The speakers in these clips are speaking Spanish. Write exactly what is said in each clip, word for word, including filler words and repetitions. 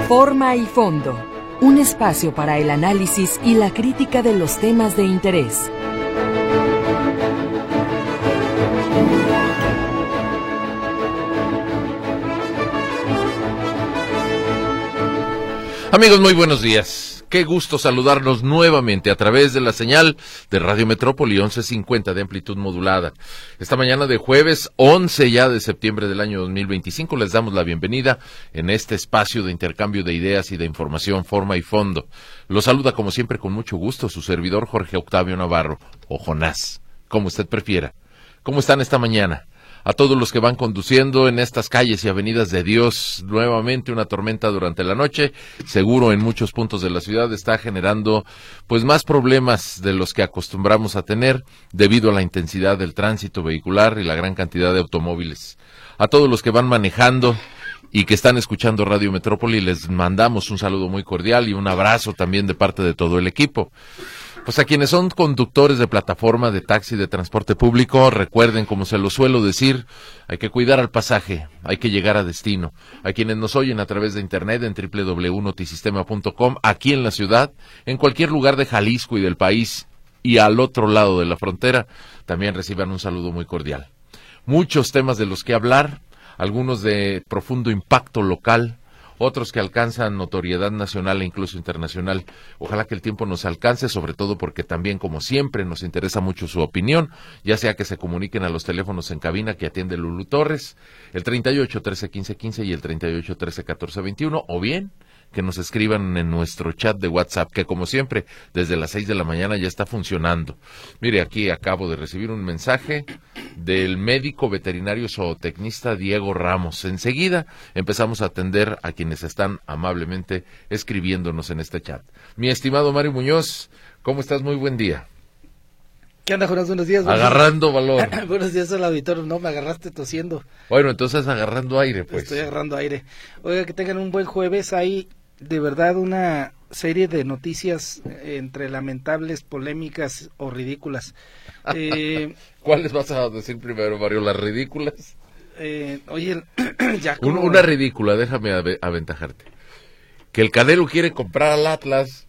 Forma y fondo, un espacio para el análisis y la crítica de los temas de interés. Amigos, muy buenos días. Qué gusto saludarlos nuevamente a través de la señal de Radio Metrópoli once cincuenta de amplitud modulada. Esta mañana de jueves once ya de septiembre del año dos mil veinticinco les damos la bienvenida en este espacio de intercambio de ideas y de información, forma y fondo. Los saluda como siempre con mucho gusto su servidor Jorge Octavio Navarro, o Jonás, como usted prefiera. ¿Cómo están esta mañana? A todos los que van conduciendo en estas calles y avenidas de Dios, nuevamente una tormenta durante la noche, seguro en muchos puntos de la ciudad está generando pues más problemas de los que acostumbramos a tener debido a la intensidad del tránsito vehicular y la gran cantidad de automóviles. A todos los que van manejando y que están escuchando Radio Metrópoli les mandamos un saludo muy cordial y un abrazo también de parte de todo el equipo. Pues a quienes son conductores de plataforma, de taxi, de transporte público, recuerden, como se lo suelo decir, hay que cuidar al pasaje, hay que llegar a destino. A quienes nos oyen a través de internet en doble u doble u doble u punto notisistema punto com, aquí en la ciudad, en cualquier lugar de Jalisco y del país y al otro lado de la frontera, también reciban un saludo muy cordial. Muchos temas de los que hablar, algunos de profundo impacto local, otros que alcanzan notoriedad nacional e incluso internacional. Ojalá que el tiempo nos alcance, sobre todo porque también, como siempre, nos interesa mucho su opinión, ya sea que se comuniquen a los teléfonos en cabina que atiende Lulu Torres, el treinta y ocho, trece, quince, quince y el treinta y ocho, trece, catorce, veintiuno, o bien que nos escriban en nuestro chat de WhatsApp, que como siempre, desde las seis de la mañana ya está funcionando. Mire, aquí acabo de recibir un mensaje del médico veterinario zootecnista Diego Ramos. Enseguida empezamos a atender a quienes están amablemente escribiéndonos en este chat. Mi estimado Mario Muñoz, ¿cómo estás? Muy buen día. ¿Qué onda, Jonás? Buenos días. Agarrando buenos valor. días. Buenos días al auditor. No, me agarraste tosiendo. Bueno, entonces agarrando aire, pues. Estoy agarrando aire. Oiga, que tengan un buen jueves. Hay de verdad una serie de noticias eh, entre lamentables, polémicas o ridículas. Eh, ¿Cuáles vas a decir primero, Mario? ¿Las ridículas? Eh, oye, ya como... Un, una ridícula, déjame ave- aventajarte. Que el Canelo quiere comprar al Atlas.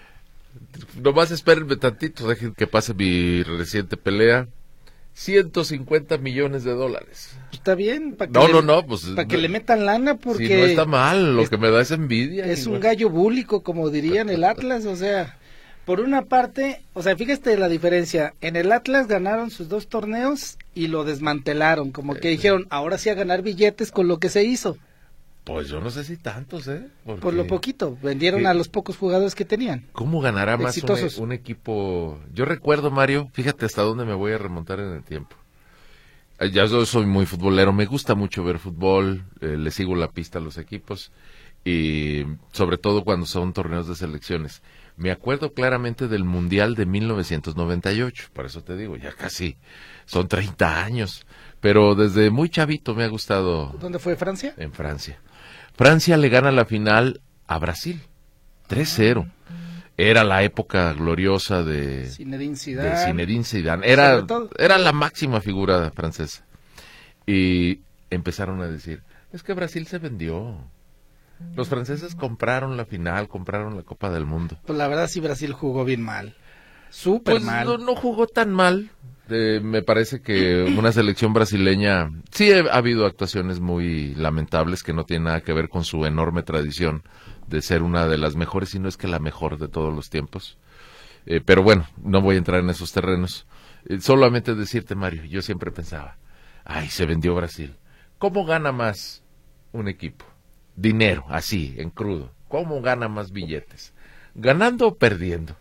Nomás espérenme tantito, dejen que pase mi reciente pelea. ciento cincuenta millones de dólares. Está bien. Pa que No, le, no, no, pues... Para que le metan lana, porque... Si no está mal, lo es, que me da es envidia. Es igual. un gallo búlico, como dirían el Atlas, o sea... Por una parte, o sea, fíjate la diferencia. En el Atlas ganaron sus dos torneos y lo desmantelaron, como que dijeron, ahora sí a ganar billetes con lo que se hizo. Pues yo no sé si tantos, ¿eh? Porque... Por lo poquito, vendieron ¿Qué? a los pocos jugadores que tenían. ¿Cómo ganará más un, un equipo? Yo recuerdo, Mario, fíjate hasta dónde me voy a remontar en el tiempo. Ya yo soy muy futbolero, me gusta mucho ver fútbol, eh, le sigo la pista a los equipos, y sobre todo cuando son torneos de selecciones. Me acuerdo claramente del Mundial de mil novecientos noventa y ocho, por eso te digo, ya casi son treinta años, pero desde muy chavito me ha gustado. ¿Dónde fue, Francia? En Francia. Francia le gana la final a Brasil, tres cero. Era la época gloriosa de Zinedine Zidane. De Zinedine Zidane. Era, era la máxima figura francesa. Y empezaron a decir, es que Brasil se vendió. Los franceses compraron la final, compraron la Copa del Mundo. Pues la verdad sí, Brasil jugó bien mal. Súper pues mal. No, no jugó tan mal. Eh, me parece que una selección brasileña... Sí ha, ha habido actuaciones muy lamentables que no tienen nada que ver con su enorme tradición de ser una de las mejores, si no es que la mejor de todos los tiempos. Eh, pero bueno, no voy a entrar en esos terrenos. Eh, solamente decirte, Mario, yo siempre pensaba, ay, se vendió Brasil. ¿Cómo gana más un equipo? Dinero, así, en crudo. ¿Cómo gana más billetes? ¿Ganando o perdiendo?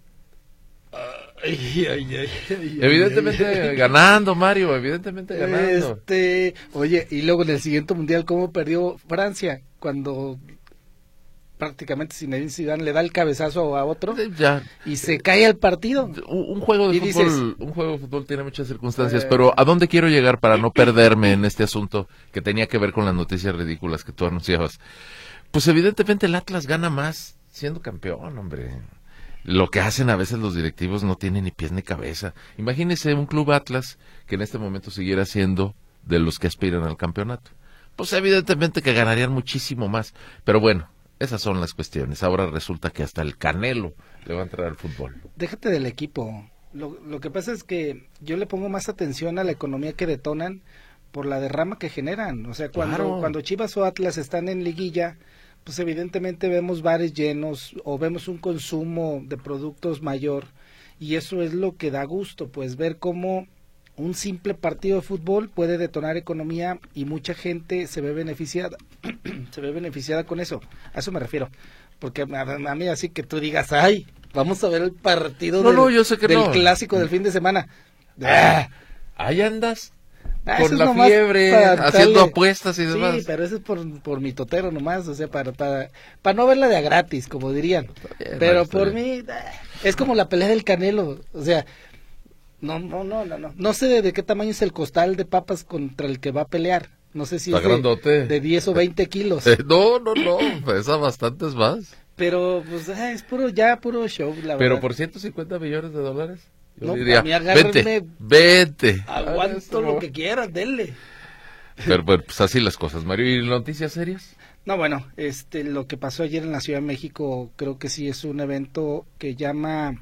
Ay, ay, ay, ay, evidentemente ay, ay. ganando, Mario, evidentemente ganando. Este, oye, y luego en el siguiente mundial, ¿cómo perdió Francia? Cuando prácticamente Zinedine Zidane le da el cabezazo a otro ya, y se cae el partido. Un, un juego de y fútbol, dices, un juego de fútbol tiene muchas circunstancias, eh, pero ¿a dónde quiero llegar para no perderme en este asunto que tenía que ver con las noticias ridículas que tú anunciabas? Pues evidentemente el Atlas gana más siendo campeón, hombre. Lo que hacen a veces los directivos no tiene ni pies ni cabeza. Imagínese un club Atlas que en este momento siguiera siendo de los que aspiran al campeonato. Pues evidentemente que ganarían muchísimo más. Pero bueno, Esas son las cuestiones. Ahora resulta que hasta el Canelo le va a entrar al fútbol. Déjate del equipo. Lo, lo que pasa es que yo le pongo más atención a la economía que detonan por la derrama que generan. O sea, cuando, Claro. cuando Chivas o Atlas están en liguilla, pues evidentemente vemos bares llenos o vemos un consumo de productos mayor, y eso es lo que da gusto, pues ver cómo un simple partido de fútbol puede detonar economía y mucha gente se ve beneficiada, se ve beneficiada con eso. A eso me refiero, porque a, a mí así que tú digas, ay, vamos a ver el partido No, del, no, yo sé que del no. clásico del fin de semana. Ah, Ahí andas Ah, eso con es la nomás fiebre, para haciendo darle- apuestas y demás. Sí, pero eso es por, por mi totero nomás, o sea, para, para, para no verla de a gratis, como dirían. bien, Pero Mario, está por bien. mí, ah, es como la pelea del Canelo, o sea, no, no, no, no, no. No sé de, de qué tamaño es el costal de papas contra el que va a pelear. No sé si Está es de, grandote. de diez o veinte kilos. Eh, no, no, no, pesa bastantes más. Pero, pues, ah, es puro, ya puro show, la Pero verdad. por ciento cincuenta millones de dólares. Yo No, diría, a mí agárrenme. vente, vente. Aguanto lo que quieran, denle. Pero bueno, pues así las cosas, Mario. ¿Y noticias serias? No, bueno, este, lo que pasó ayer en la Ciudad de México creo que sí es un evento que llama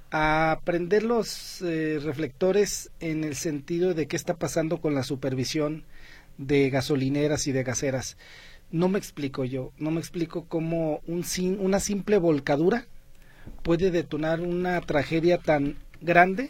a prender los eh, reflectores en el sentido de qué está pasando con la supervisión de gasolineras y de gaseras. No me explico yo, no me explico cómo un sim- una simple volcadura puede detonar una tragedia tan grande,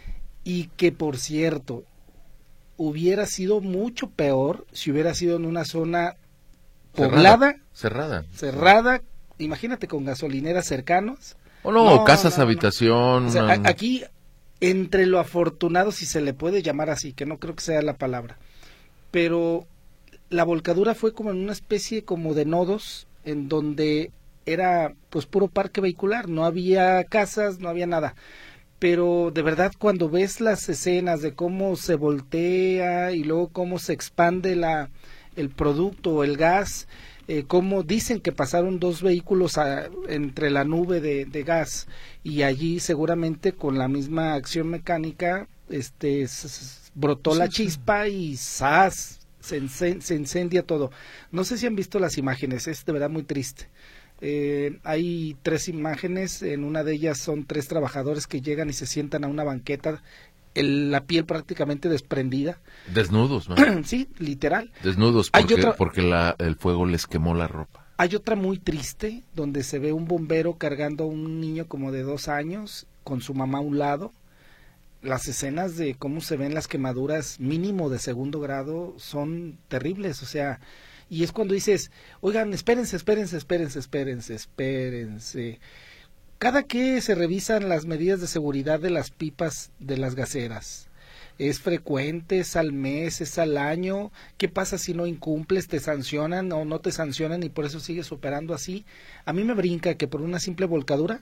y que, por cierto, hubiera sido mucho peor si hubiera sido en una zona poblada, Cerrada. cerrada, imagínate, con gasolineras cercanos. O no, No, casas, no, no. habitación. O sea, una- a- aquí, entre lo afortunado, si se le puede llamar así, que no creo que sea la palabra, pero la volcadura fue como en una especie como de nodos, en donde era pues puro parque vehicular, no había casas, no había nada. Pero de verdad, cuando ves las escenas de cómo se voltea y luego cómo se expande la el producto o el gas, eh, cómo dicen que pasaron dos vehículos a- entre la nube de, de gas, y allí seguramente con la misma acción mecánica este s- s- brotó Sí, la sí. chispa y ¡zas! Se, incen- se incendia todo. No sé si han visto las imágenes, es de verdad muy triste. Eh, hay tres imágenes, en una de ellas son tres trabajadores que llegan y se sientan a una banqueta, el- la piel prácticamente desprendida. Desnudos, ¿no? Sí, literal. Desnudos, Hay porque, otra- porque la, el fuego les quemó la ropa. Hay otra muy triste, donde se ve un bombero cargando a un niño como de dos años, con su mamá a un lado. Las escenas de cómo se ven las quemaduras mínimo de segundo grado son terribles, o sea, y es cuando dices, oigan, espérense, espérense, espérense, espérense, espérense. Cada que se revisan las medidas de seguridad de las pipas de las gaseras, ¿es frecuente, es al mes, es al año? ¿Qué pasa si no incumples? ¿Te sancionan o no te sancionan y por eso sigues operando así? A mí me brinca que por una simple volcadura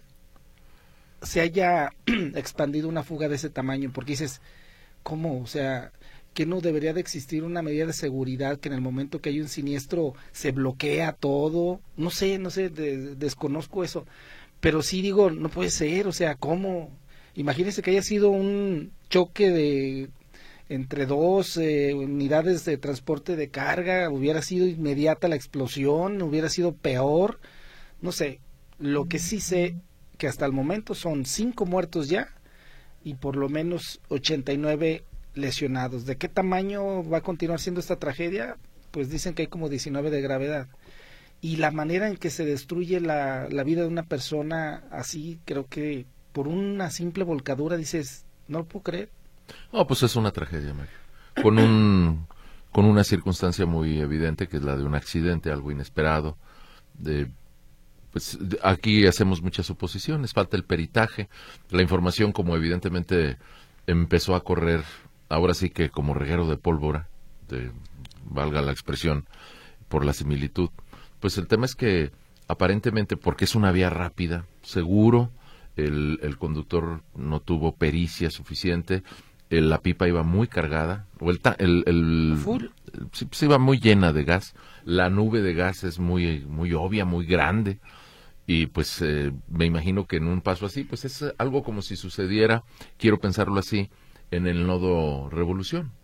se haya expandido una fuga de ese tamaño, porque dices, ¿cómo? O sea, que no debería de existir una medida de seguridad que en el momento que hay un siniestro se bloquea todo. No sé, no sé, de- desconozco eso, pero sí digo, no puede ser, o sea, ¿cómo? Imagínese que haya sido un choque de entre dos eh, unidades de transporte de carga, hubiera sido inmediata la explosión, hubiera sido peor, no sé. Lo que sí sé que hasta el momento son cinco muertos ya y por lo menos ochenta y nueve lesionados. ¿De qué tamaño va a continuar siendo esta tragedia? Pues dicen que hay como diecinueve de gravedad. Y la manera en que se destruye la, la vida de una persona así, creo que por una simple volcadura dices, no lo puedo creer. No, pues es una tragedia, Mario. Con un con una circunstancia muy evidente, que es la de un accidente, algo inesperado. De, pues de- aquí hacemos muchas suposiciones, falta el peritaje. La información, como evidentemente empezó a correr, ahora sí que como reguero de pólvora, de, valga la expresión, por la similitud. Pues el tema es que aparentemente, porque es una vía rápida, seguro, el, el conductor no tuvo pericia suficiente, el- la pipa iba muy cargada, o el, ta- el, el Full. sí, pues iba muy llena de gas, la nube de gas es muy, muy obvia, muy grande, y pues eh, me imagino que en un paso así, pues es algo como si sucediera, quiero pensarlo así, en el nodo Revolución,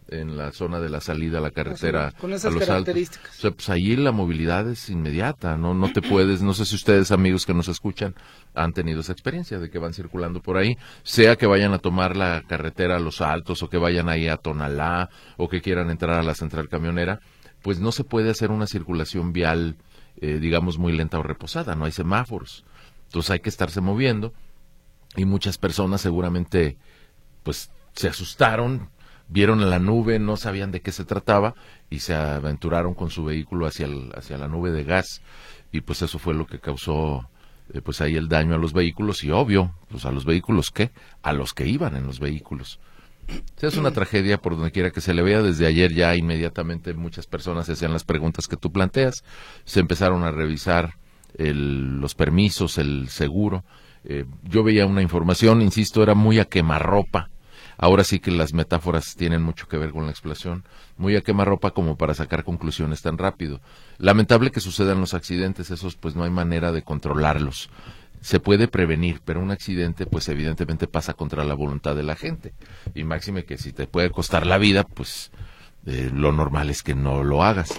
en la zona de la salida a la carretera, con esas a los características. Altos. O sea, pues ahí la movilidad es inmediata, no no te puedes, no sé si ustedes, amigos que nos escuchan, han tenido esa experiencia de que van circulando por ahí, sea que vayan a tomar la carretera a Los Altos o que vayan ahí a Tonalá o que quieran entrar a la central camionera, pues no se puede hacer una circulación vial, eh, digamos, muy lenta o reposada, no hay semáforos, entonces hay que estarse moviendo y muchas personas seguramente, pues, se asustaron, vieron la nube, no sabían de qué se trataba y se aventuraron con su vehículo hacia el, hacia la nube de gas y pues eso fue lo que causó eh, pues ahí el daño a los vehículos y obvio, pues a los vehículos ¿qué? A los que iban en los vehículos. O sea, es una tragedia por donde quiera que se le vea. Desde ayer ya inmediatamente muchas personas se hacían las preguntas que tú planteas, se empezaron a revisar el, los permisos, el seguro. Eh, yo veía una información, insisto, era muy a quemarropa. Ahora sí que las metáforas tienen mucho que ver con la explosión, muy a quemarropa como para sacar conclusiones tan rápido. Lamentable que sucedan los accidentes, esos pues no hay manera de controlarlos. Se puede prevenir, pero un accidente pues evidentemente pasa contra la voluntad de la gente. Y máxime que si te puede costar la vida, pues eh, lo normal es que no lo hagas.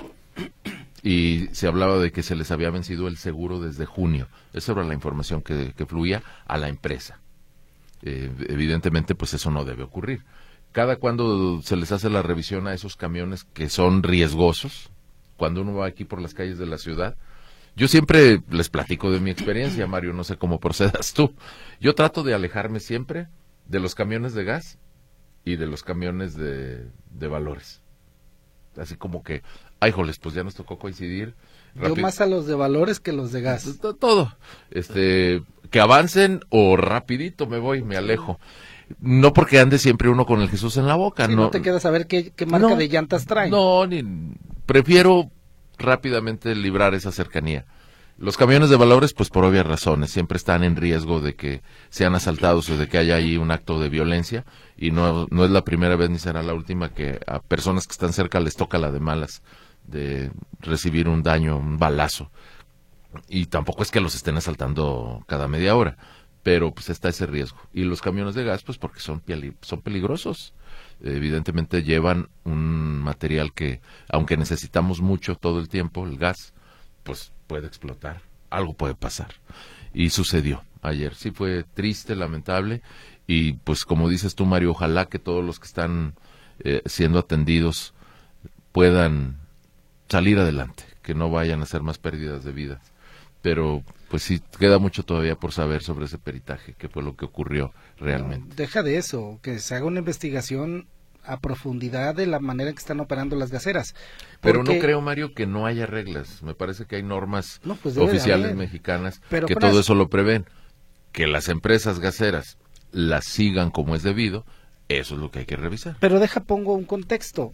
Y se hablaba de que se les había vencido el seguro desde junio. Esa era la información que, que fluía a la empresa. Eh, evidentemente pues eso no debe ocurrir. Cada cuando se les hace la revisión a esos camiones que son riesgosos, cuando uno va aquí por las calles de la ciudad, yo siempre les platico de mi experiencia, Mario, no sé cómo procedas tú. Yo trato de alejarme siempre de los camiones de gas y de los camiones de, de valores. Así como que, ay, joles, pues ya nos tocó coincidir. Yo más a los de valores que los de gas. Todo. Este, que avancen o rapidito me voy, me alejo. No porque ande siempre uno con el Jesús en la boca. Sí, no, no te queda saber qué, qué marca no, de llantas traen. No, ni, prefiero rápidamente librar esa cercanía. Los camiones de valores, pues por obvias razones, siempre están en riesgo de que sean asaltados o de que haya ahí un acto de violencia y no, no es la primera vez ni será la última que a personas que están cerca les toca la de malas de recibir un daño, un balazo. Y tampoco es que los estén asaltando cada media hora, pero pues está ese riesgo. Y los camiones de gas, pues porque son, son peligrosos. Evidentemente llevan un material que, aunque necesitamos mucho todo el tiempo, el gas, pues puede explotar, algo puede pasar. Y sucedió ayer. Sí fue triste, lamentable, y pues como dices tú, Mario, ojalá que todos los que están eh, siendo atendidos puedan salir adelante, que no vayan a hacer más pérdidas de vidas. Pero pues sí, queda mucho todavía por saber sobre ese peritaje, qué fue lo que ocurrió realmente. No, deja de eso, que se haga una investigación a profundidad de la manera en que están operando las gaseras. Pero no creo, Mario, que no haya reglas. Me parece que hay normas no, pues oficiales mexicanas Pero que todo eso lo prevén. Que las empresas gaseras las sigan como es debido, eso es lo que hay que revisar. Pero deja, pongo un contexto.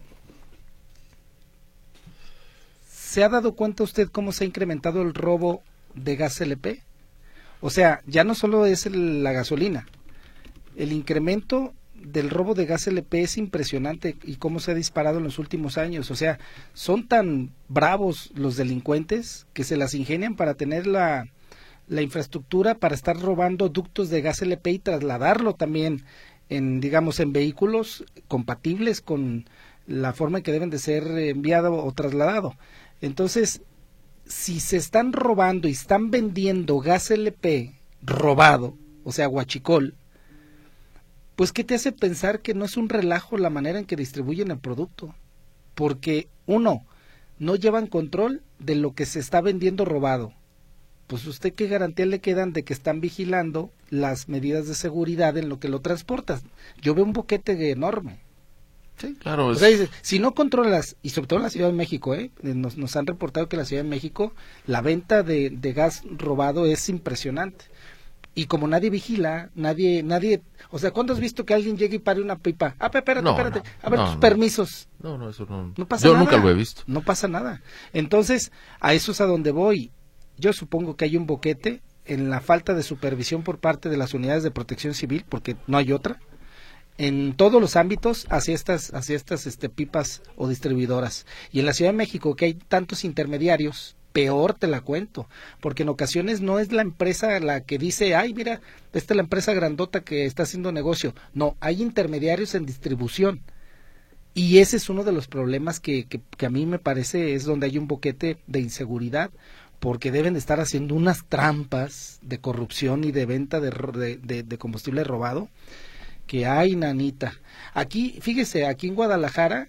¿Se ha dado cuenta usted cómo se ha incrementado el robo de gas L P? O sea, ya no solo es el, la gasolina. El incremento del robo de gas L P es impresionante y cómo se ha disparado en los últimos años. O sea, son tan bravos los delincuentes que se las ingenian para tener la, la infraestructura para estar robando ductos de gas L P y trasladarlo también en, digamos, en vehículos compatibles con la forma en que deben de ser enviado o trasladado. Entonces, si se están robando y están vendiendo gas L P robado, o sea, huachicol, pues ¿qué te hace pensar que no es un relajo la manera en que distribuyen el producto? Porque, uno, no llevan control de lo que se está vendiendo robado. Pues usted qué garantía le quedan de que están vigilando las medidas de seguridad en lo que lo transportas. Yo veo un boquete enorme. Sí, claro. O sea, dice, si no controlas, y sobre todo en la Ciudad de México, ¿eh? nos, nos han reportado que en la Ciudad de México la venta de, de gas robado es impresionante. Y como nadie vigila, nadie, nadie, o sea, ¿cuándo has visto que alguien llegue y pare una pipa? Ah, espérate, no, espérate, no, a ver no, tus no. permisos. No, no, eso no. No pasa Yo nada. nunca lo he visto. No pasa nada. Entonces, a eso es a donde voy. Yo supongo que hay un boquete en la falta de supervisión por parte de las unidades de protección civil, porque no hay otra, en todos los ámbitos hacia estas, hacia estas este, pipas o distribuidoras. Y en la Ciudad de México, que hay tantos intermediarios, peor te la cuento, porque en ocasiones no es la empresa la que dice, ay, mira, esta es la empresa grandota que está haciendo negocio. No, hay intermediarios en distribución Y ese es uno de los problemas que, que, que a mí me parece es donde hay un boquete de inseguridad, porque deben de estar haciendo unas trampas de corrupción y de venta de, de, de, de combustible robado, que hay, nanita. Aquí, fíjese, aquí en Guadalajara,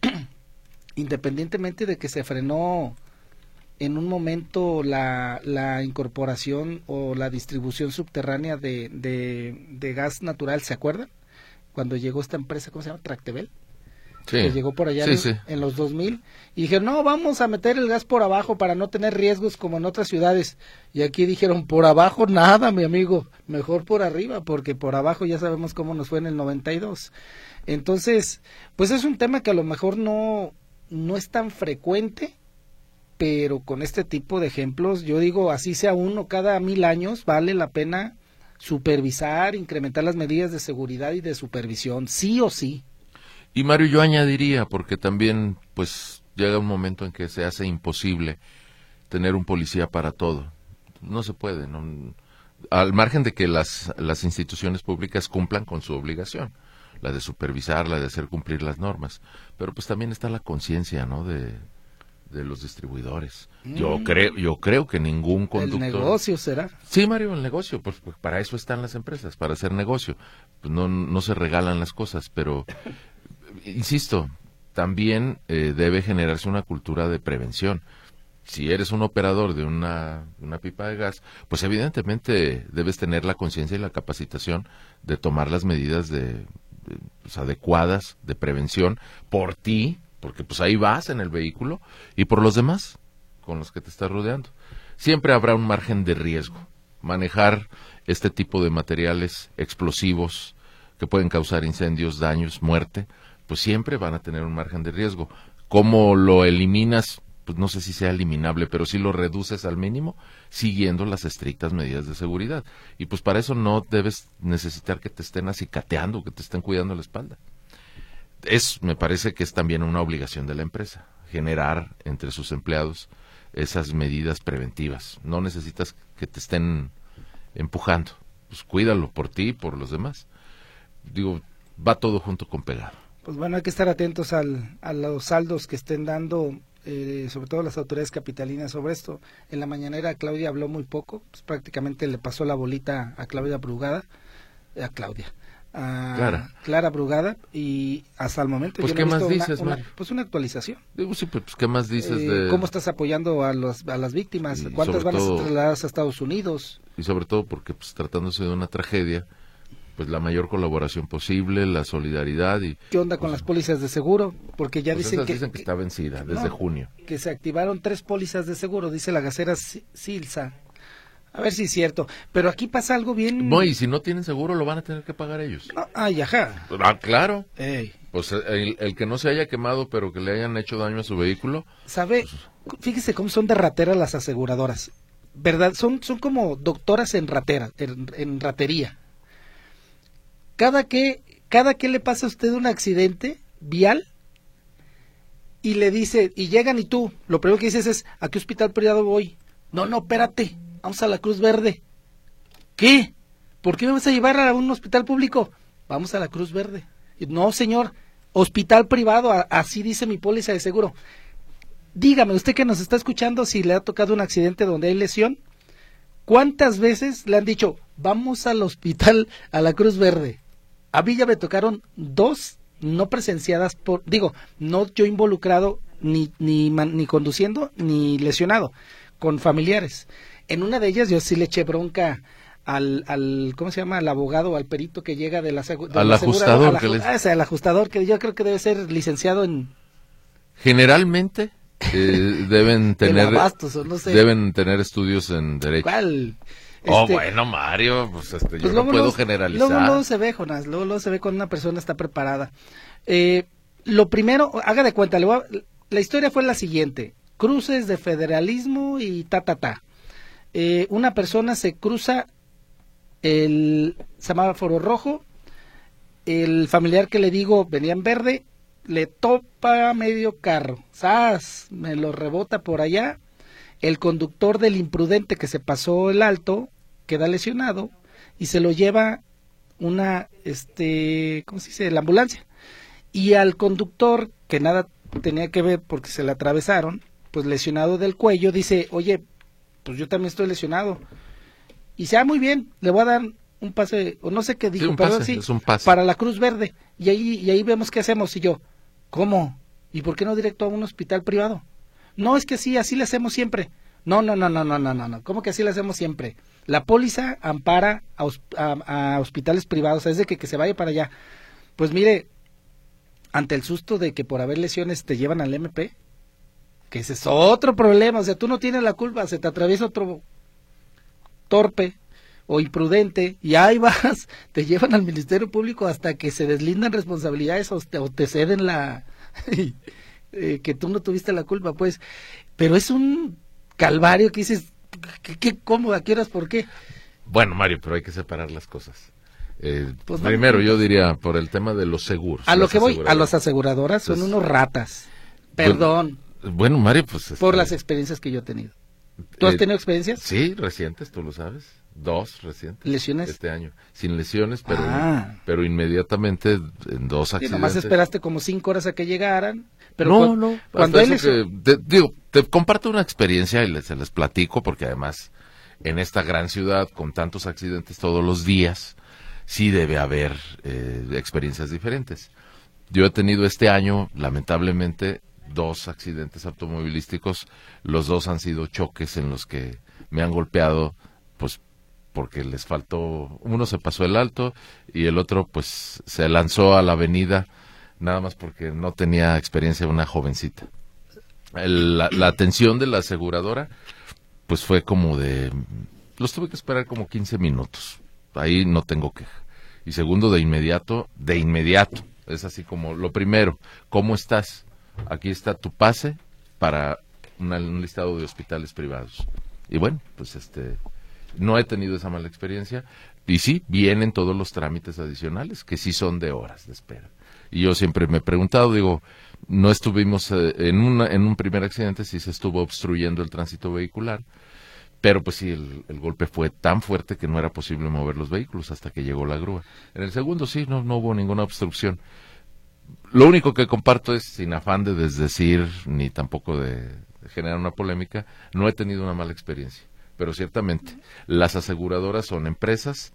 independientemente de que se frenó en un momento la, la incorporación o la distribución subterránea de, de, de gas natural, ¿se acuerdan? Cuando llegó esta empresa, ¿cómo se llama? Tractebel. Sí. Que llegó por allá sí, en, sí. en los dos mil, y dijeron, no, vamos a meter el gas por abajo para no tener riesgos como en otras ciudades. Y aquí dijeron, por abajo nada, mi amigo, mejor por arriba, porque por abajo ya sabemos cómo nos fue en el noventa y dos. Entonces, pues es un tema que a lo mejor no, no es tan frecuente, pero con este tipo de ejemplos, yo digo, así sea uno cada mil años, vale la pena supervisar, incrementar las medidas de seguridad y de supervisión, sí o sí. Y Mario, yo añadiría, porque también pues llega un momento en que se hace imposible tener un policía para todo. No se puede, no, al margen de que las, las instituciones públicas cumplan con su obligación, la de supervisar, la de hacer cumplir las normas, pero pues también está la conciencia, ¿no?, de, de los distribuidores. Mm. Yo creo, yo creo que ningún conductor... ¿El negocio será? Sí, Mario, el negocio, pues, pues para eso están las empresas, para hacer negocio. Pues no, no se regalan las cosas, pero insisto, también eh, debe generarse una cultura de prevención. Si eres un operador de una, una pipa de gas, pues evidentemente debes tener la conciencia y la capacitación de tomar las medidas de, de pues, adecuadas de prevención por ti, porque pues ahí vas en el vehículo, y por los demás con los que te estás rodeando. Siempre habrá un margen de riesgo. Manejar este tipo de materiales explosivos que pueden causar incendios, daños, muerte, pues siempre van a tener un margen de riesgo. ¿Cómo lo eliminas? Pues no sé si sea eliminable, pero sí lo reduces al mínimo siguiendo las estrictas medidas de seguridad. Y pues para eso no debes necesitar que te estén acicateando, que te estén cuidando la espalda. Es, me parece que es también una obligación de la empresa, generar entre sus empleados esas medidas preventivas. No necesitas que te estén empujando, pues cuídalo por ti y por los demás. Digo, va todo junto con pegado. Pues bueno, hay que estar atentos al, a los saldos que estén dando, eh, sobre todo las autoridades capitalinas sobre esto. En la mañanera Claudia habló muy poco, pues prácticamente le pasó la bolita a Claudia Brugada, a Claudia. A Clara. Clara Brugada, y hasta el momento pues yo ¿qué no he más visto dices, una, Mario? una, pues una actualización. Digo, sí, pues ¿qué más dices eh, de cómo estás apoyando a los a las víctimas? Y ¿Cuántas van todo, a ser trasladadas a Estados Unidos? Y sobre todo porque pues tratándose de una tragedia, pues la mayor colaboración posible, la solidaridad y ¿Qué onda pues, con las pólizas de seguro? Porque ya pues dicen, que, dicen que está vencida desde no, junio. Que se activaron tres pólizas de seguro, dice la Gacera Silsa. A ver si es cierto. Pero aquí pasa algo bien... No, y si no tienen seguro lo van a tener que pagar ellos. No, ay, ajá. Ah, claro. Ey. Pues el, el que no se haya quemado pero que le hayan hecho daño a su vehículo. ¿Sabe? Pues, fíjese cómo son de rateras las aseguradoras. ¿Verdad? Son, son como doctoras en ratera, en, en ratería. Cada que, cada que le pasa a usted un accidente vial y le dice, y llegan y tú, lo primero que dices es, ¿a qué hospital privado voy? No, no, espérate, vamos a la Cruz Verde. ¿Qué? ¿Por qué me vas a llevar a un hospital público? Vamos a la Cruz Verde. No, señor, hospital privado, a, así dice mi póliza de seguro. Dígame, usted que nos está escuchando, si le ha tocado un accidente donde hay lesión, ¿cuántas veces le han dicho, vamos al hospital, a la Cruz Verde? A mí ya me tocaron dos no presenciadas, por, digo, no yo involucrado, ni, ni, ni conduciendo, ni lesionado, con familiares. En una de ellas yo sí le eché bronca al, al ¿cómo se llama? Al abogado, al perito que llega de la, de al la ajustador. Al, que les... ah, ese, al ajustador, que yo creo que debe ser licenciado en... Generalmente eh, deben tener Abastos, o no sé. deben tener estudios en derecho. ¿Cuál? Oh, Este, bueno, Mario, pues este, yo pues no luego, puedo luego, generalizar. Luego, luego se ve, Jonás, luego, luego se ve cuando una persona está preparada. Eh, lo primero, haga de cuenta, le voy a, la historia fue la siguiente: cruces de federalismo y ta, ta, ta. Eh, una persona se cruza el semáforo rojo, el familiar que le digo venía en verde, le topa medio carro, ¡zas! Me lo rebota por allá. El conductor del imprudente que se pasó el alto queda lesionado y se lo lleva una, este, ¿cómo se dice? La ambulancia. y al conductor, que nada tenía que ver porque se le atravesaron, pues lesionado del cuello, dice, oye, pues yo también estoy lesionado. Y dice, ah, muy bien, le voy a dar un pase, o no sé qué dijo, sí, un pero pase, sí, es un pase. para la Cruz Verde. Y ahí, y ahí vemos qué hacemos. Y yo, ¿cómo? ¿Y por qué no directo a un hospital privado? No, es que sí, así le hacemos siempre. No, no, no, no, no, no, no, no. ¿Cómo que así le hacemos siempre? La póliza ampara a, a, a hospitales privados, es de que, que se vaya para allá. Pues mire, ante el susto de que por haber lesiones te llevan al M P, que ese es otro problema, o sea, tú no tienes la culpa, se te atraviesa otro torpe o imprudente y ahí vas, te llevan al Ministerio Público hasta que se deslindan responsabilidades o te, o te ceden la eh, que tú no tuviste la culpa, pues, pero es un calvario que dices, ¿qué, qué, cómo, a qué horas, por qué? Bueno, Mario, pero hay que separar las cosas. Eh, pues primero, no, yo diría por el tema de los seguros. A lo que voy, a las aseguradoras son pues, unos ratas. Perdón. Bueno, bueno Mario, pues... Por este, las experiencias que yo he tenido. ¿Tú has eh, tenido experiencias? Sí, recientes, tú lo sabes. Dos recientes. ¿Lesiones? Este año. Sin lesiones, pero, ah. pero inmediatamente en dos accidentes. Y nomás esperaste como cinco horas a que llegaran. Pero no, cu no. Cuando él que, te, digo, te comparto una experiencia y les, se les platico porque además en esta gran ciudad con tantos accidentes todos los días, sí debe haber eh, experiencias diferentes. Yo he tenido este año, lamentablemente, dos accidentes automovilísticos. Los dos han sido choques en los que me han golpeado, pues, porque les faltó, uno se pasó el alto y el otro, pues, se lanzó a la avenida, nada más porque no tenía experiencia una jovencita. El, la, la atención de la aseguradora, pues, fue como de, los tuve que esperar como quince minutos. Ahí no tengo queja. Y segundo, de inmediato, de inmediato, es así como, lo primero, ¿cómo estás? Aquí está tu pase para una, un listado de hospitales privados. Y bueno, pues este, no he tenido esa mala experiencia. Y sí, vienen todos los trámites adicionales, que sí son de horas de espera. Y yo siempre me he preguntado, digo, no estuvimos eh, en, una, en un primer accidente, sí se estuvo obstruyendo el tránsito vehicular, pero pues sí, el, el golpe fue tan fuerte que no era posible mover los vehículos hasta que llegó la grúa. En el segundo sí, no, no hubo ninguna obstrucción. Lo único que comparto es, sin afán de desdecir, ni tampoco de, de generar una polémica, no he tenido una mala experiencia. Pero ciertamente, las aseguradoras son empresas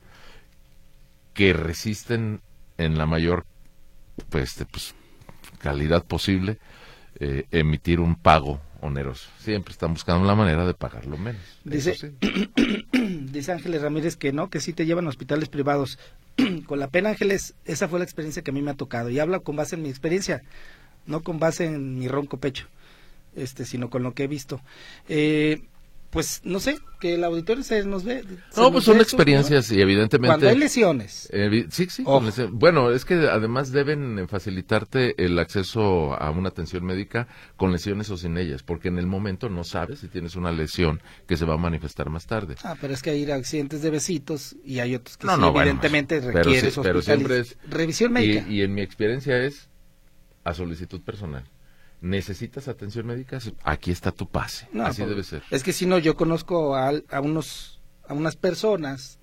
que resisten en la mayor pues, pues, calidad posible eh, emitir un pago oneroso. Siempre están buscando la manera de pagarlo menos. Dice, sí. Dice Ángeles Ramírez que no, que sí te llevan a hospitales privados. Con la pena, Ángeles, esa fue la experiencia que a mí me ha tocado. Y habla con base en mi experiencia, no con base en mi ronco pecho, este, sino con lo que he visto. Eh, pues no sé, que el auditorio se nos ve. Se no, pues son eso, experiencias, ¿no? Y evidentemente... Cuando hay lesiones. Eh, sí, sí. Oh. Lesiones. Bueno, es que además deben facilitarte el acceso a una atención médica con lesiones o sin ellas, porque en el momento no sabes si tienes una lesión que se va a manifestar más tarde. Ah, pero es que hay accidentes de besitos y hay otros que no, sí, no, evidentemente bueno, requieren pero, sí, pero siempre es revisión médica. Y, y en mi experiencia es a solicitud personal. ¿Necesitas atención médica? Aquí está tu pase. No, así por, debe ser. Es que si no, yo conozco a, a unos a unas personas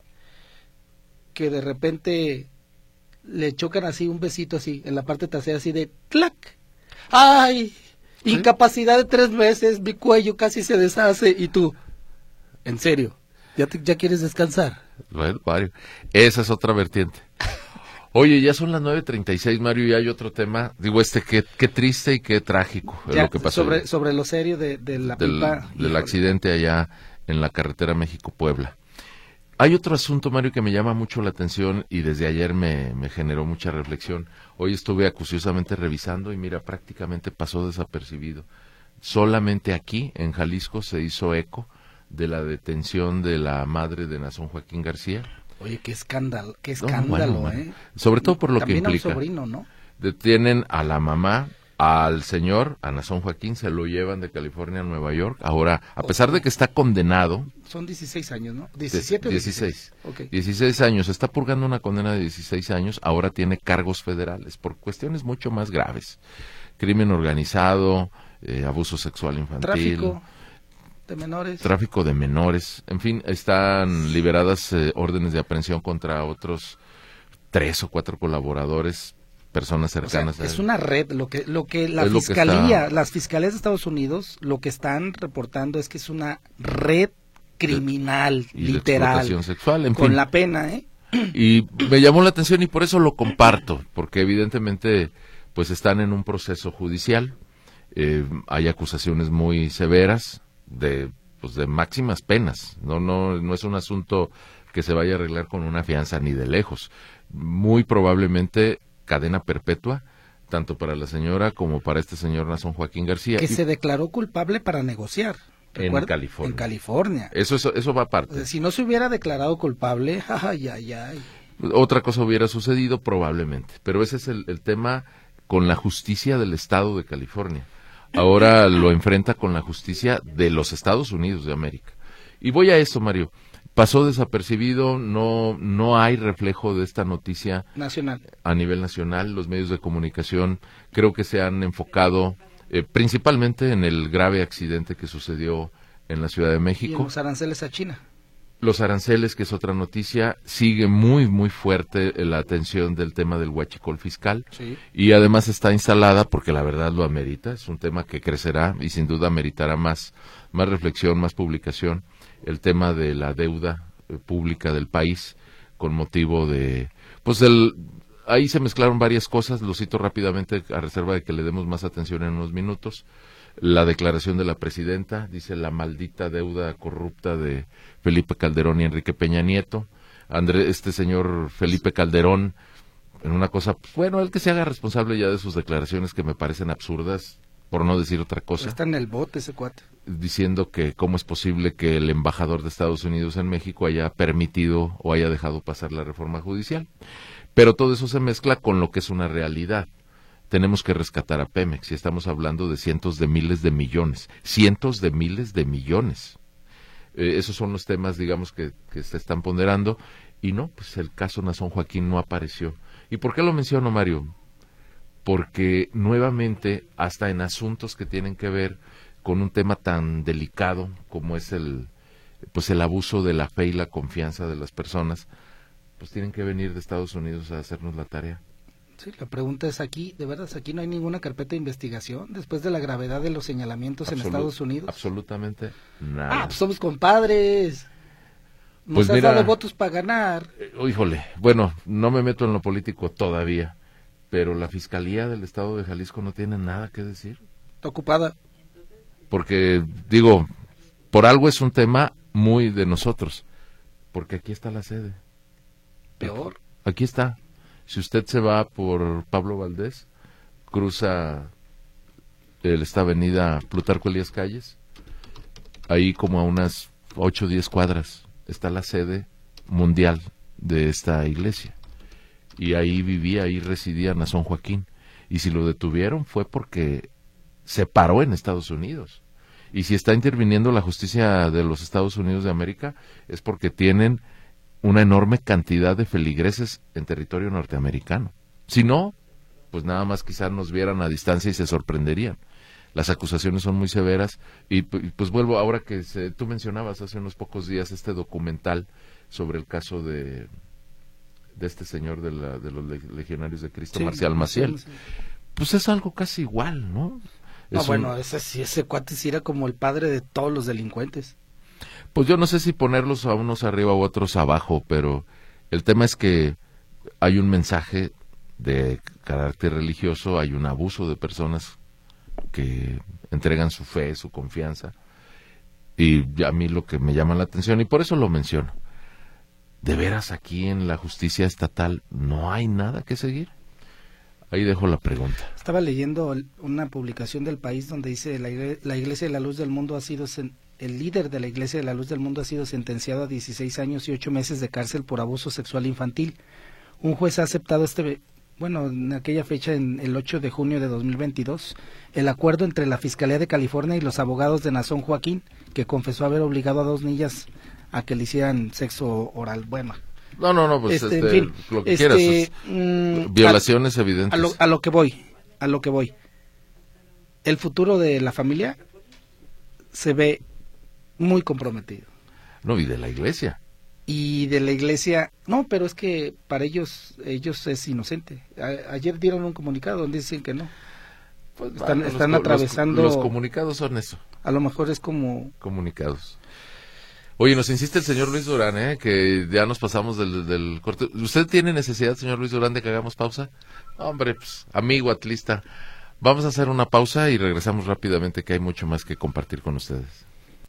que de repente le chocan así un besito así en la parte trasera así de clac. ¡Ay! ¿Sí? Incapacidad de tres meses, mi cuello casi se deshace y tú, ¿en serio? ¿Ya, te, ya quieres descansar? Bueno, Mario, esa es otra vertiente. Oye, ya son las nueve treinta y seis, Mario, y hay otro tema, digo, este, qué, qué triste y qué trágico es ya, lo que pasó. Sobre, sobre lo serio de, de la del, pipa. Del accidente allá en la carretera México-Puebla. Hay otro asunto, Mario, que me llama mucho la atención y desde ayer me, me generó mucha reflexión. Hoy estuve acuciosamente revisando y mira, prácticamente pasó desapercibido. Solamente aquí, en Jalisco, se hizo eco de la detención de la madre de Nazón Joaquín García. Oye, qué escándalo, qué escándalo, no, bueno, ¿eh? Sobre todo por lo También que implica. A un sobrino, ¿no? Detienen a la mamá, al señor, a Nazón Joaquín, se lo llevan de California a Nueva York. Ahora, a pesar de que está condenado... Son dieciséis años, ¿no? ¿diecisiete o dieciséis? Okay. dieciséis años, está purgando una condena de dieciséis años, ahora tiene cargos federales por cuestiones mucho más graves. Crimen organizado, eh, abuso sexual infantil... Tráfico de menores. Tráfico de menores, en fin, están liberadas eh, órdenes de aprehensión contra otros tres o cuatro colaboradores personas cercanas o sea, a él. Es una red, lo que lo que la Es lo fiscalía, que está... las fiscalías de Estados Unidos lo que están reportando es que es una red criminal, y de literal, explotación sexual, en con fin. la pena, ¿eh? Y me llamó la atención y por eso lo comparto, porque evidentemente pues están en un proceso judicial, eh, hay acusaciones muy severas de pues de máximas penas, no no no es un asunto que se vaya a arreglar con una fianza ni de lejos, muy probablemente cadena perpetua, tanto para la señora como para este señor Nazón Joaquín García. Que y... se declaró culpable para negociar. En California. En California. Eso, eso, eso va aparte. O sea, si no se hubiera declarado culpable, ay, ay, ay. Otra cosa hubiera sucedido probablemente, pero ese es el, el tema con la justicia del estado de California. Ahora lo enfrenta con la justicia de los Estados Unidos de América. Y voy a esto, Mario. Pasó desapercibido, no, no hay reflejo de esta noticia nacional. A nivel nacional. Los medios de comunicación creo que se han enfocado eh, principalmente en el grave accidente que sucedió en la Ciudad de México. Y en los aranceles a China. Los aranceles, que es otra noticia, sigue muy, muy fuerte la atención del tema del huachicol fiscal. Sí. Y además está instalada, porque la verdad lo amerita, es un tema que crecerá y sin duda ameritará más, más reflexión, más publicación, el tema de la deuda eh, pública del país, con motivo de, pues el, ahí se mezclaron varias cosas, lo cito rápidamente a reserva de que le demos más atención en unos minutos. La declaración de la presidenta, dice la maldita deuda corrupta de Felipe Calderón y Enrique Peña Nieto. André, este señor Felipe Calderón, en una cosa, bueno, el que se haga responsable ya de sus declaraciones que me parecen absurdas, por no decir otra cosa. Está en el bote ese cuate. Diciendo que cómo es posible que el embajador de Estados Unidos en México haya permitido o haya dejado pasar la reforma judicial. Pero todo eso se mezcla con lo que es una realidad. Tenemos que rescatar a Pemex y estamos hablando de cientos de miles de millones, cientos de miles de millones. Eh, esos son los temas, digamos, que, que se están ponderando y no, pues el caso Nazón Joaquín no apareció. ¿Y por qué lo menciono, Mario? Porque nuevamente, hasta en asuntos que tienen que ver con un tema tan delicado como es el, pues el abuso de la fe y la confianza de las personas, pues tienen que venir de Estados Unidos a hacernos la tarea. Sí, la pregunta es aquí, ¿de verdad aquí no hay ninguna carpeta de investigación después de la gravedad de los señalamientos Absolut- en Estados Unidos? Absolutamente nada. Ah, pues somos compadres. Nos Pues has mira, dado votos para ganar. Eh, híjole, bueno, no me meto en lo político todavía, pero la Fiscalía del Estado de Jalisco no tiene nada que decir. Está ocupada. Porque, digo, por algo es un tema muy de nosotros, porque aquí está la sede. Peor. Aquí está. Si usted se va por Pablo Valdés, cruza el, esta avenida Plutarco Elías Calles, ahí como a unas ocho o diez cuadras está la sede mundial de esta iglesia. Y ahí vivía, ahí residía Nazón Joaquín. Y si lo detuvieron fue porque se paró en Estados Unidos. Y si está interviniendo la justicia de los Estados Unidos de América es porque tienen una enorme cantidad de feligreses en territorio norteamericano. Si no, pues nada más quizás nos vieran a distancia y se sorprenderían. Las acusaciones son muy severas y pues vuelvo ahora que se, tú mencionabas hace unos pocos días este documental sobre el caso de de este señor de, la, de los legionarios de Cristo, sí, Marcial Maciel. Sí, sí. Pues es algo casi igual, ¿no? No, es bueno, un... ese, ese cuate sí era como el padre de todos los delincuentes. Pues yo no sé si ponerlos a unos arriba u otros abajo, pero el tema es que hay un mensaje de carácter religioso, hay un abuso de personas que entregan su fe, su confianza, y a mí lo que me llama la atención, y por eso lo menciono, ¿de veras aquí en la justicia estatal no hay nada que seguir? Ahí dejo la pregunta. Estaba leyendo una publicación del País donde dice la, iglesia, la Iglesia de la Luz del Mundo ha sido sen, el líder de la Iglesia de la Luz del Mundo ha sido sentenciado a dieciséis años y ocho meses de cárcel por abuso sexual infantil. Un juez ha aceptado este, bueno, en aquella fecha, en el ocho de junio de dos mil veintidós, el acuerdo entre la Fiscalía de California y los abogados de Nazón Joaquín, que confesó haber obligado a dos niñas a que le hicieran sexo oral. Bueno. No, no, no, pues este, este, en fin, lo que este, quieras. Es, mm, violaciones a, evidentes. A lo, a lo que voy, a lo que voy. El futuro de la familia se ve muy comprometido. No, y de la iglesia. y de la iglesia, no, pero es que para ellos, ellos es inocente. A, ayer dieron un comunicado donde dicen que no. Pues, están bueno, están los, atravesando... Los, los comunicados son eso. A lo mejor es como... Comunicados. Oye, nos insiste el señor Luis Durán, ¿eh? Que ya nos pasamos del, del corte. ¿Usted tiene necesidad, señor Luis Durán, de que hagamos pausa? Hombre, pues, amigo atlista. Vamos a hacer una pausa y regresamos rápidamente, que hay mucho más que compartir con ustedes.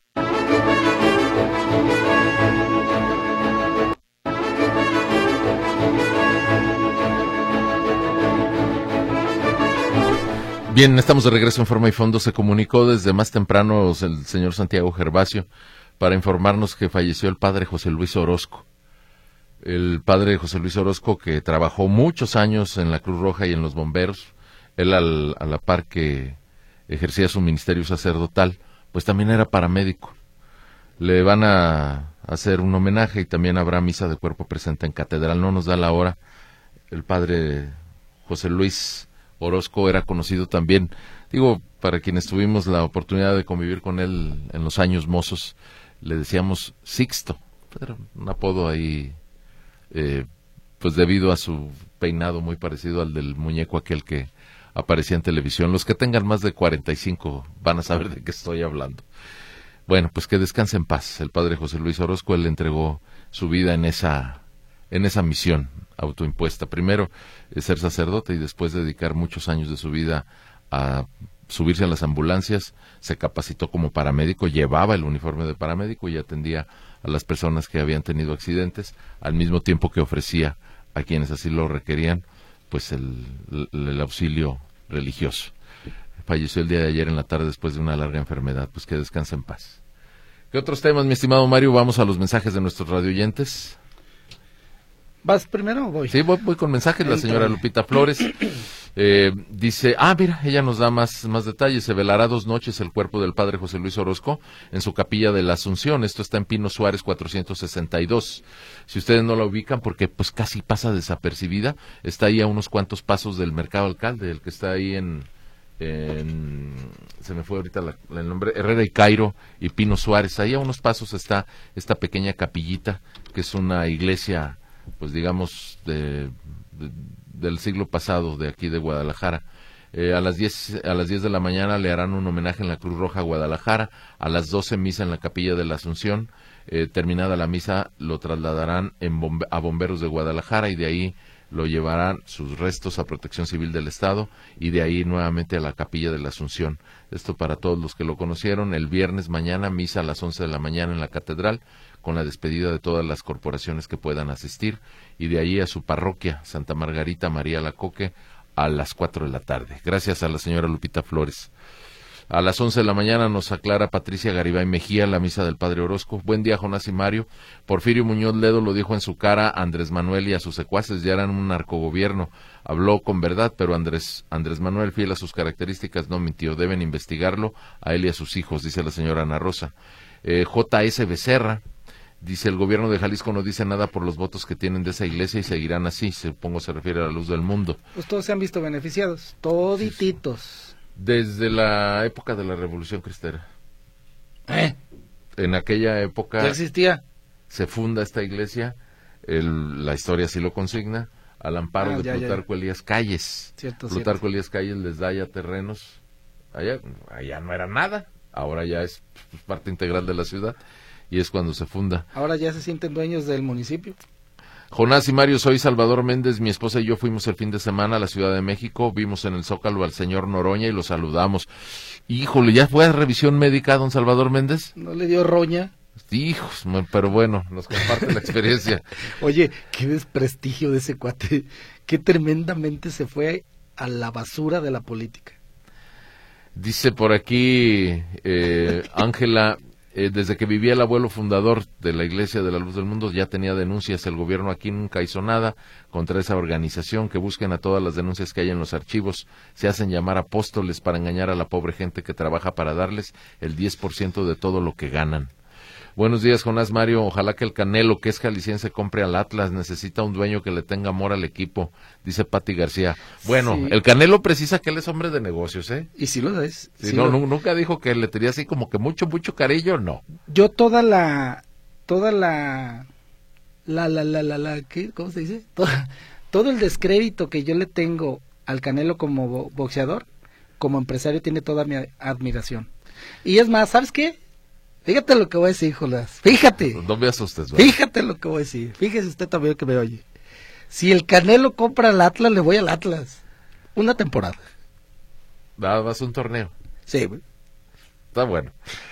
Bien, estamos de regreso en Forma y Fondo. Se comunicó desde más temprano el señor Santiago Gervasio para informarnos que falleció el padre José Luis Orozco. El padre José Luis Orozco, que trabajó muchos años en la Cruz Roja y en los bomberos, él al, a la par que ejercía su ministerio sacerdotal, pues también era paramédico. Le van a hacer un homenaje y también habrá misa de cuerpo presente en catedral. No nos da la hora. El padre José Luis Orozco era conocido también, digo, para quienes tuvimos la oportunidad de convivir con él en los años mozos, le decíamos Sixto, era un apodo ahí, eh, pues debido a su peinado muy parecido al del muñeco aquel que aparecía en televisión. Los que tengan más de cuarenta y cinco van a saber de qué estoy hablando. Bueno, pues que descanse en paz el padre José Luis Orozco. Él entregó su vida en esa, en esa misión autoimpuesta. Primero eh, ser sacerdote y después dedicar muchos años de su vida a subirse a las ambulancias. Se capacitó como paramédico, llevaba el uniforme de paramédico y atendía a las personas que habían tenido accidentes, al mismo tiempo que ofrecía a quienes así lo requerían, pues el, el, el auxilio religioso. Falleció el día de ayer en la tarde después de una larga enfermedad. Pues que descanse en paz. ¿Qué otros temas, mi estimado Mario? Vamos a los mensajes de nuestros radioyentes. ¿Vas primero o voy? Sí, voy, voy con mensajes. La señora Lupita Flores eh, dice, ah, mira, ella nos da más, más detalles. Se velará dos noches el cuerpo del padre José Luis Orozco en su capilla de la Asunción. Esto está en Pino Suárez cuatrocientos sesenta y dos. Si ustedes no la ubican, porque pues casi pasa desapercibida, está ahí a unos cuantos pasos del Mercado Alcalde, el que está ahí en... En, se me fue ahorita la, la, el nombre, Herrera y Cairo y Pino Suárez. Ahí a unos pasos está esta pequeña capillita, que es una iglesia, pues digamos, de, de, del siglo pasado, de aquí de Guadalajara. Eh, a las diez, a las diez de la mañana le harán un homenaje en la Cruz Roja Guadalajara. A las doce misa en la capilla de la Asunción. Eh, terminada la misa lo trasladarán en bombe, a Bomberos de Guadalajara y de ahí lo llevarán sus restos a Protección Civil del Estado y de ahí nuevamente a la Capilla de la Asunción. Esto para todos los que lo conocieron. El viernes mañana, misa a las once de la mañana en la Catedral, con la despedida de todas las corporaciones que puedan asistir, y de ahí a su parroquia, Santa Margarita María Lacoque, a las cuatro de la tarde. Gracias a la señora Lupita Flores. A las once de la mañana nos aclara Patricia Garibay Mejía la misa del padre Orozco. Buen día, Jonás y Mario. Porfirio Muñoz Ledo lo dijo en su cara a Andrés Manuel y a sus secuaces, ya eran un narcogobierno. Habló con verdad, pero Andrés, Andrés Manuel, fiel a sus características, no mintió. Deben investigarlo a él y a sus hijos, dice la señora Ana Rosa. Eh, J S Becerra dice, el gobierno de Jalisco no dice nada por los votos que tienen de esa iglesia y seguirán así. Supongo se refiere a la luz del mundo. Pues todos se han visto beneficiados, todititos. Desde la época de la Revolución Cristera. ¿Eh? En aquella época... ¿Ya existía? Se funda esta iglesia, el, la historia sí lo consigna, al amparo ah, de ya, Plutarco ya. Elías Calles. Cierto, Plutarco cierto. Elías Calles les da ya terrenos. Allá, allá no era nada, ahora ya es pues, parte integral de la ciudad y es cuando se funda. Ahora ya se sienten dueños del municipio. Jonás y Mario, soy Salvador Méndez, mi esposa y yo fuimos el fin de semana a la Ciudad de México, vimos en el Zócalo al señor Noroña y lo saludamos. Híjole, ¿ya fue a revisión médica, don Salvador Méndez? ¿No le dio roña? Hijos, pero bueno, nos comparte la experiencia. Oye, qué desprestigio de ese cuate, qué tremendamente se fue a la basura de la política. Dice por aquí Ángela, eh, eh, desde que vivía el abuelo fundador de la Iglesia de la Luz del Mundo ya tenía denuncias, el gobierno aquí nunca hizo nada contra esa organización, que busquen a todas las denuncias que hay en los archivos, se hacen llamar apóstoles para engañar a la pobre gente que trabaja para darles el diez por ciento de todo lo que ganan. Buenos días, Jonás, Mario. Ojalá que el Canelo, que es jalisciense, compre al Atlas. Necesita un dueño que le tenga amor al equipo, dice Pati García. Bueno, sí. El Canelo precisa que él es hombre de negocios, ¿eh? Y si lo es. Sí, sí no, lo... nunca dijo que le tenía así como que mucho, mucho cariño, no. Yo toda la, toda la la, la, la, la, la, ¿qué? ¿Cómo se dice? Todo, todo el descrédito que yo le tengo al Canelo como bo boxeador, como empresario tiene toda mi admiración. Y es más, ¿sabes qué? Fíjate lo que voy a decir, Jolas. Fíjate. No me asustes, ¿verdad? Fíjate lo que voy a decir. Fíjese usted también que me oye. Si el Canelo compra al Atlas, le voy al Atlas. Una temporada. Nada más un torneo. Sí, güey. Está bueno.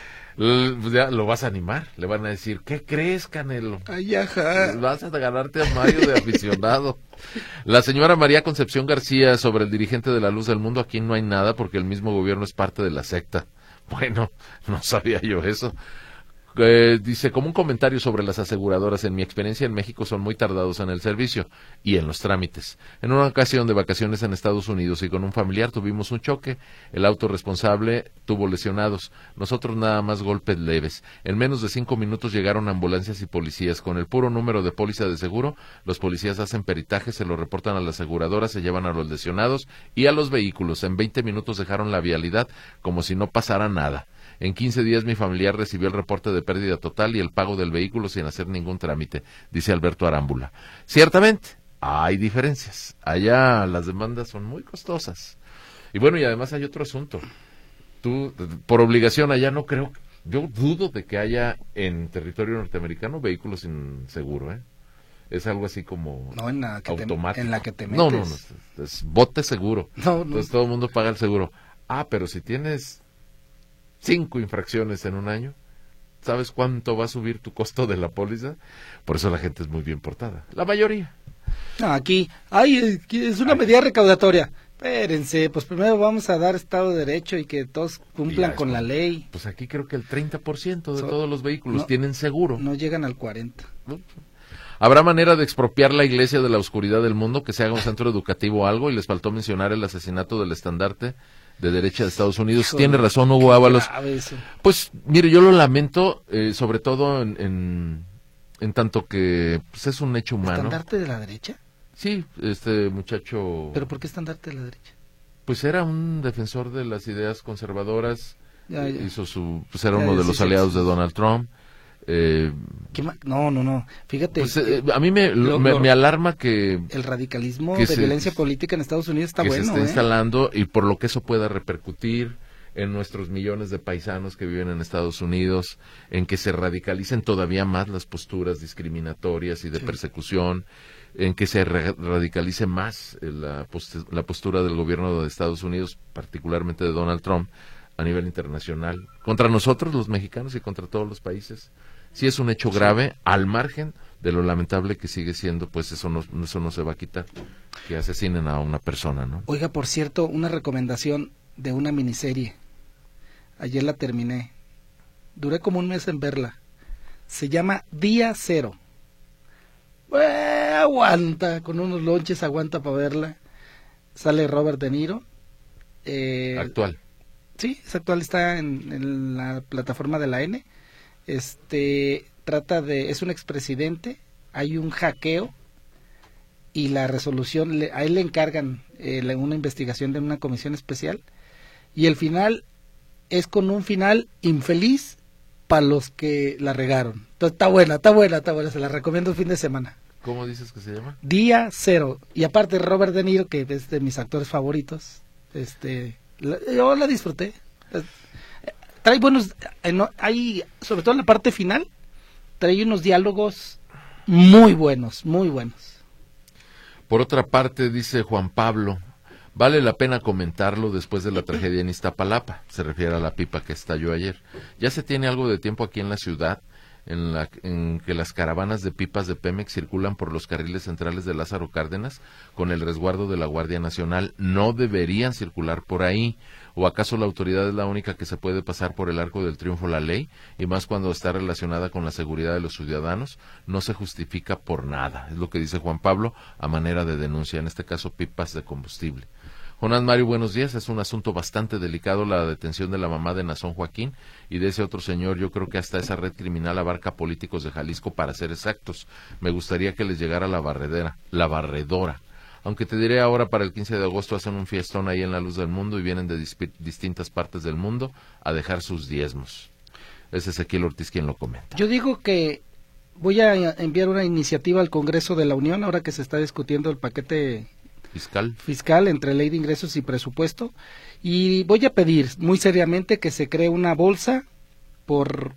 L ya lo vas a animar. Le van a decir, ¿qué crees, Canelo? Ay, ajá. Vas a ganarte a Mario de aficionado. La señora María Concepción García sobre el dirigente de la Luz del Mundo. Aquí no hay nada porque el mismo gobierno es parte de la secta. Bueno, no sabía yo eso. Eh, dice, como un comentario sobre las aseguradoras, en mi experiencia en México son muy tardados en el servicio y en los trámites. En una ocasión de vacaciones en Estados Unidos y con un familiar tuvimos un choque, el auto responsable tuvo lesionados, nosotros nada más golpes leves. En menos de cinco minutos llegaron ambulancias y policías. Con el puro número de póliza de seguro, los policías hacen peritaje, se lo reportan a la aseguradora, se llevan a los lesionados y a los vehículos. En veinte minutos dejaron la vialidad como si no pasara nada. En quince días mi familiar recibió el reporte de pérdida total y el pago del vehículo sin hacer ningún trámite, dice Alberto Arámbula. Ciertamente, hay diferencias. Allá las demandas son muy costosas. Y bueno, y además hay otro asunto. Tú, por obligación, allá no creo, yo dudo de que haya en territorio norteamericano vehículos sin seguro, ¿eh? Es algo así como no, en la que automático. Te, en la que te metes. No, no, no, es bote seguro. No, no. Entonces todo el mundo paga el seguro. Ah, pero si tienes cinco infracciones en un año, ¿sabes cuánto va a subir tu costo de la póliza? Por eso la gente es muy bien portada. La mayoría. No, aquí, ay, es una ay. medida recaudatoria. Espérense, pues primero vamos a dar Estado de Derecho y que todos cumplan con la ley. Pues aquí creo que el treinta por ciento de so, todos los vehículos no, tienen seguro. No llegan al cuarenta por ciento. ¿Habrá manera de expropiar la iglesia de la oscuridad del mundo, que se haga un centro educativo o algo? Y les faltó mencionar el asesinato del estandarte de derecha de Estados Unidos. Hijo, tiene razón Hugo Ábalos. Pues mire, yo lo lamento, eh, sobre todo en, en, en tanto que pues, es un hecho humano. ¿Estandarte de la derecha? Sí, este muchacho. ¿Pero por qué estandarte de la derecha? Pues era un defensor de las ideas conservadoras, ya, ya. hizo su, pues era ya, uno ya, de los sí, aliados sí, de sí. Donald Trump. Eh, no, no, no. Fíjate. Pues, eh, a mí me, lo, me, me alarma que el radicalismo que de se, violencia política en Estados Unidos está que bueno. se está ¿eh? instalando y por lo que eso pueda repercutir en nuestros millones de paisanos que viven en Estados Unidos, en que se radicalicen todavía más las posturas discriminatorias y de sí. persecución, en que se ra radicalice más la, post la postura del gobierno de Estados Unidos, particularmente de Donald Trump, a nivel internacional, contra nosotros los mexicanos y contra todos los países. Sí es un hecho grave, al margen de lo lamentable que sigue siendo, pues eso no, eso no se va a quitar, que asesinen a una persona, ¿no? Oiga, por cierto, una recomendación de una miniserie. Ayer la terminé. Duré como un mes en verla. Se llama Día Cero. Eh, aguanta, con unos lonches aguanta para verla. Sale Robert De Niro. Eh, actual. Sí, es actual, está en, en la plataforma de la N. Este trata de, es un expresidente, hay un hackeo y la resolución, le, a él le encargan eh, una investigación de una comisión especial y el final es con un final infeliz para los que la regaron. Entonces está buena, está buena, está buena, se la recomiendo el fin de semana. ¿Cómo dices que se llama? Día Cero. Y aparte Robert De Niro, que es de mis actores favoritos, este, la, yo la disfruté. Trae buenos, hay, sobre todo en la parte final, trae unos diálogos muy buenos, muy buenos. Por otra parte, dice Juan Pablo, vale la pena comentarlo después de la tragedia en Iztapalapa, se refiere a la pipa que estalló ayer. Ya se tiene algo de tiempo aquí en la ciudad, en, la, en que las caravanas de pipas de Pemex circulan por los carriles centrales de Lázaro Cárdenas con el resguardo de la Guardia Nacional. No deberían circular por ahí. ¿O acaso la autoridad es la única que se puede pasar por el arco del triunfo la ley? Y más cuando está relacionada con la seguridad de los ciudadanos, no se justifica por nada. Es lo que dice Juan Pablo a manera de denuncia, en este caso pipas de combustible. Jonás Mario, buenos días. Es un asunto bastante delicado la detención de la mamá de Nazón Joaquín y de ese otro señor. Yo creo que hasta esa red criminal abarca políticos de Jalisco, para ser exactos. Me gustaría que les llegara la barredera, la barredora. Aunque te diré ahora, para el quince de agosto hacen un fiestón ahí en la Luz del Mundo y vienen de distintas partes del mundo a dejar sus diezmos. Es Ezequiel Ortiz quien lo comenta. Yo digo que voy a enviar una iniciativa al Congreso de la Unión, ahora que se está discutiendo el paquete fiscal, fiscal entre ley de ingresos y presupuesto, y voy a pedir muy seriamente que se cree una bolsa por,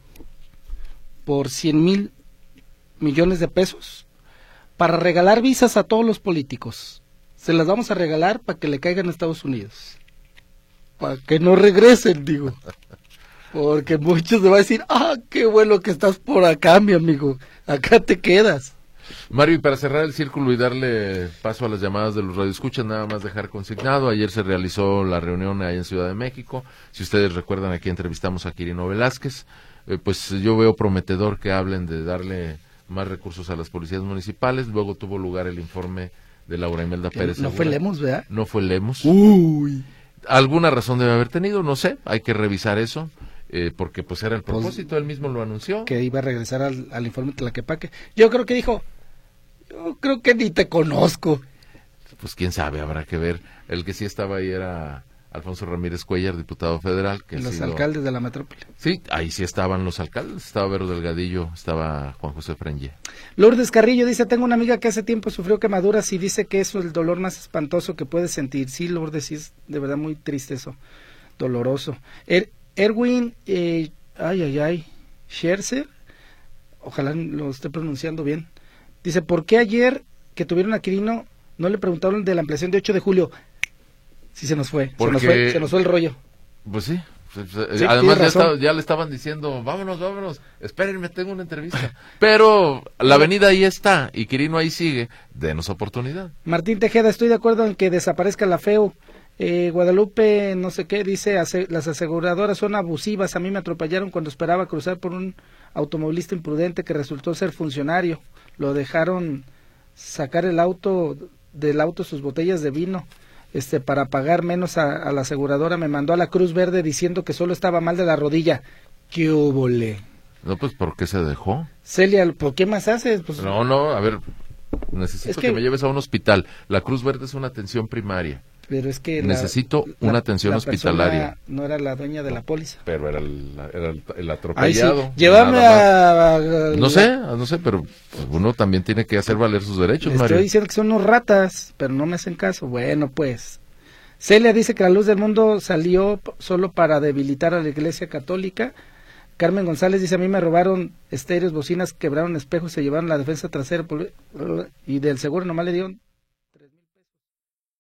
por cien mil millones de pesos para regalar visas a todos los políticos. Se las vamos a regalar para que le caigan a Estados Unidos, para que no regresen, digo. Porque muchos me van a decir, ah, qué bueno que estás por acá, mi amigo, acá te quedas. Mario, y para cerrar el círculo y darle paso a las llamadas de los radioescuchas, nada más dejar consignado, ayer se realizó la reunión ahí en Ciudad de México, si ustedes recuerdan, aquí entrevistamos a Quirino Velázquez, eh, pues yo veo prometedor que hablen de darle más recursos a las policías municipales, luego tuvo lugar el informe de Laura Imelda Pérez. No fue Lemos, ¿verdad? No fue Lemos. Uy. Alguna razón debe haber tenido, no sé, hay que revisar eso. Eh, porque pues era el propósito, pues, él mismo lo anunció. Que iba a regresar al, al informe Tlaquepaque. Yo creo que dijo, yo creo que ni te conozco. Pues quién sabe, habrá que ver. El que sí estaba ahí era Alfonso Ramírez Cuellar, diputado federal. Que los sido... alcaldes de la metrópoli. Sí, ahí sí estaban los alcaldes, estaba Vero Delgadillo, estaba Juan José Frengé. Lourdes Carrillo dice, tengo una amiga que hace tiempo sufrió quemaduras y dice que eso es el dolor más espantoso que puedes sentir. Sí, Lourdes, sí es de verdad muy triste eso, doloroso. Er Erwin, eh, ay, ay, ay, Scherzer, ojalá lo esté pronunciando bien, dice, ¿por qué ayer que tuvieron a Quirino no le preguntaron de la ampliación de ocho de julio? Sí se nos fue, Porque... se nos fue, se nos fue el rollo. Pues sí, sí además ya, está, ya le estaban diciendo, vámonos, vámonos, espérenme, tengo una entrevista. Pero la avenida ahí está y Quirino ahí sigue, denos oportunidad. Martín Tejeda, estoy de acuerdo en que desaparezca la FEU. Eh, Guadalupe, no sé qué, dice, ase las aseguradoras son abusivas, a mí me atropellaron cuando esperaba cruzar por un automovilista imprudente que resultó ser funcionario, lo dejaron sacar el auto, del auto sus botellas de vino, este, para pagar menos a, a la aseguradora, me mandó a la Cruz Verde diciendo que solo estaba mal de la rodilla. ¿Qué óvole? No, pues, ¿por qué se dejó? Celia, ¿por qué más haces? Pues, no, no, a ver, necesito es que... que me lleves a un hospital, la Cruz Verde es una atención primaria. Pero es que necesito la, una atención la hospitalaria. No era la dueña de la póliza. Pero era el, era el, el atropellado. Ay, sí. Llévame a, a... No sé, no sé, pero uno también tiene que hacer valer sus derechos, Le Mario. Estoy diciendo que son unos ratas, pero no me hacen caso. Bueno, pues. Celia dice que la luz del mundo salió solo para debilitar a la Iglesia Católica. Carmen González dice, a mí me robaron estéreos, bocinas, quebraron espejos, se llevaron la defensa trasera y del seguro nomás le dieron